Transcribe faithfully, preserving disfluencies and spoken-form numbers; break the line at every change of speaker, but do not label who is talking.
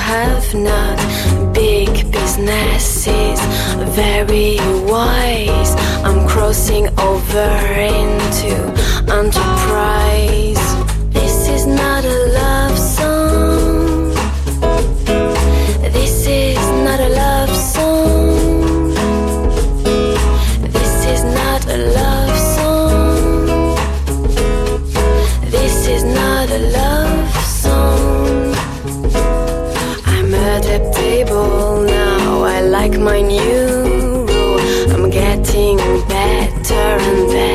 have not. Big businesses, very wise. I'm crossing over into enterprise. This is not a love song. This is not a love song. This is not a love song. This is not a love song. I'm adaptable now, I like my new role. I'm getting better and better.